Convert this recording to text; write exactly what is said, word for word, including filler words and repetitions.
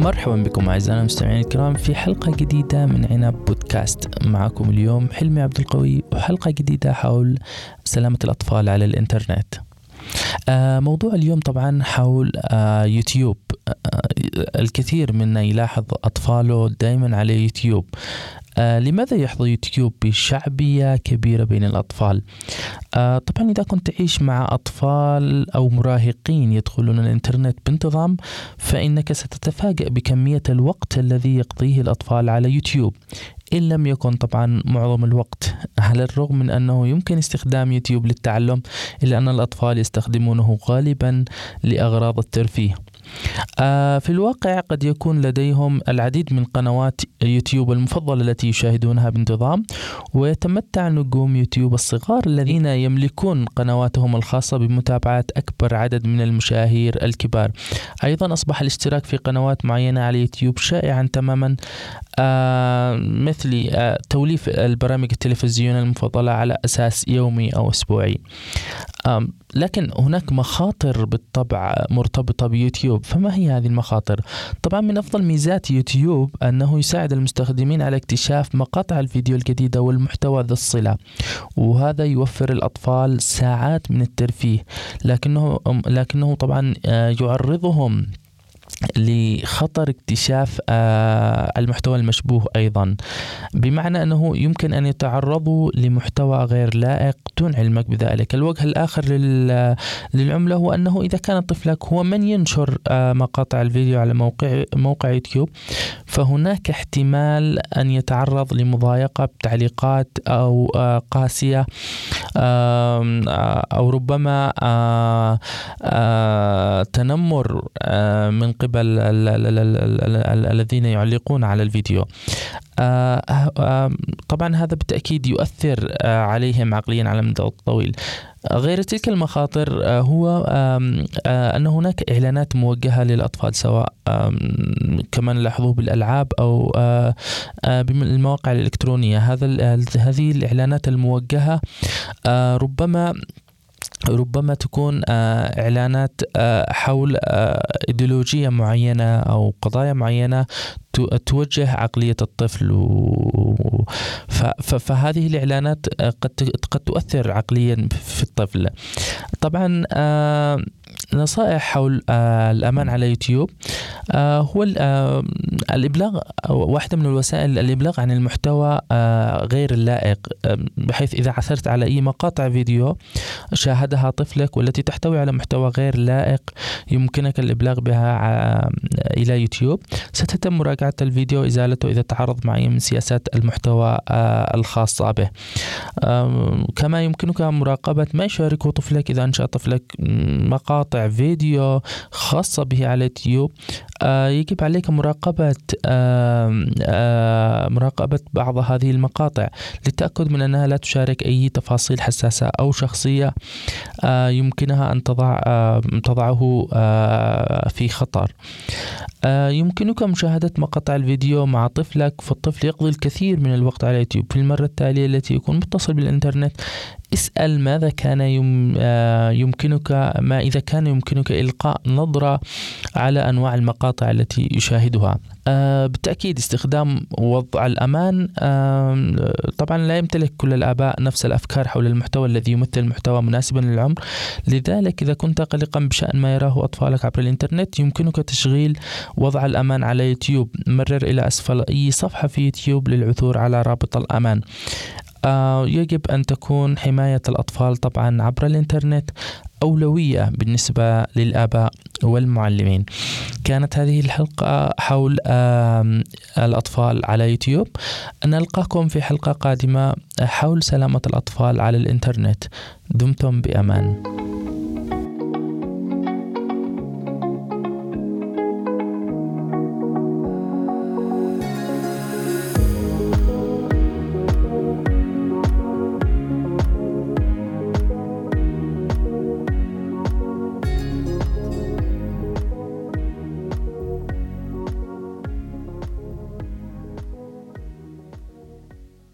مرحبا بكم أعزائنا المستمعين الكرام في حلقة جديدة من عنب بودكاست. معكم اليوم حلمي عبد القوي وحلقة جديدة حول سلامة الأطفال على الإنترنت. آه موضوع اليوم طبعا حول آه يوتيوب. آه الكثير منا يلاحظ أطفاله دائما على يوتيوب. آه لماذا يحظى يوتيوب بشعبية كبيرة بين الأطفال؟ آه طبعا إذا كنت تعيش مع أطفال أو مراهقين يدخلون الإنترنت بانتظام فإنك ستتفاجأ بكمية الوقت الذي يقضيه الأطفال على يوتيوب، إن لم يكن طبعا معظم الوقت. على الرغم من أنه يمكن استخدام يوتيوب للتعلم، إلا أن الأطفال يستخدمونه غالبا لأغراض الترفيه. آه في الواقع قد يكون لديهم العديد من قنوات يوتيوب المفضلة التي يشاهدونها بانتظام، ويتمتع نجوم يوتيوب الصغار الذين يملكون قنواتهم الخاصة بمتابعة أكبر عدد من المشاهير الكبار. أيضا أصبح الاشتراك في قنوات معينة على يوتيوب شائعا تماما، آه مثل آه توليف البرامج التلفزيونية المفضلة على أساس يومي أو أسبوعي. آه لكن هناك مخاطر بالطبع مرتبطة بيوتيوب. فما هي هذه المخاطر؟ طبعا من أفضل ميزات يوتيوب أنه يساعد المستخدمين على اكتشاف مقاطع الفيديو الجديدة والمحتوى ذا الصلة، وهذا يوفر الأطفال ساعات من الترفيه، لكنه لكنه طبعا يعرضهم لخطر اكتشاف المحتوى المشبوه أيضا، بمعنى أنه يمكن أن يتعرضوا لمحتوى غير لائق دون علمك بذلك. الوجه الآخر للعملة هو أنه إذا كان طفلك هو من ينشر مقاطع الفيديو على موقع موقع يوتيوب، فهناك احتمال أن يتعرض لمضايقة بتعليقات أو قاسية، أو ربما تنمر من قبل الذين يعلقون على الفيديو. طبعا هذا بالتأكيد يؤثر عليهم عقليا على المدى الطويل. غير تلك المخاطر هو أن هناك إعلانات موجهة للأطفال، سواء كما نلاحظه بالألعاب أو بالمواقع الإلكترونية. هذا هذه الإعلانات الموجهة ربما ربما تكون إعلانات حول إيديولوجية معينة أو قضايا معينة توجه عقلية الطفل، فهذه الإعلانات قد قد تؤثر عقليا في الطفل. طبعا نصائح حول الأمان على يوتيوب هو الإبلاغ، واحدة من الوسائل الإبلاغ عن المحتوى غير اللائق، بحيث إذا عثرت على أي مقاطع فيديو شاهدها طفلك والتي تحتوي على محتوى غير لائق يمكنك الإبلاغ بها إلى يوتيوب. ستتم مراجعة الفيديو إزالته إذا تعرض مع أي من سياسات المحتوى الخاصة به. كما يمكنك مراقبة ما يشاركه طفلك. إذا أنشأ طفلك مقاطع فيديو خاصة به على يوتيوب، يجب عليك مراقبة مراقبة بعض هذه المقاطع للتأكد من أنها لا تشارك أي تفاصيل حساسة أو شخصية يمكنها أن تضع تضعه في خطر. يمكنك مشاهدة مقاطع الفيديو مع طفلك، فالطفل يقضي الكثير من الوقت على يوتيوب. في المرة التالية التي يكون متصل بالإنترنت اسأل ماذا كان يمكنك ما إذا كان يمكنك إلقاء نظرة على أنواع المقاطع التي يشاهدها. آه بالتأكيد استخدام وضع الأمان. آه طبعا لا يمتلك كل الآباء نفس الأفكار حول المحتوى الذي يمثل محتوى مناسبا للعمر، لذلك إذا كنت قلقا بشأن ما يراه أطفالك عبر الإنترنت يمكنك تشغيل وضع الأمان على يوتيوب. مرر إلى أسفل أي صفحة في يوتيوب للعثور على رابط الأمان. آه يجب أن تكون حماية الأطفال طبعا عبر الإنترنت أولوية بالنسبة للآباء والمعلمين. كانت هذه الحلقة حول آه الأطفال على يوتيوب. نلقاكم في حلقة قادمة حول سلامة الأطفال على الإنترنت. دمتم بأمان.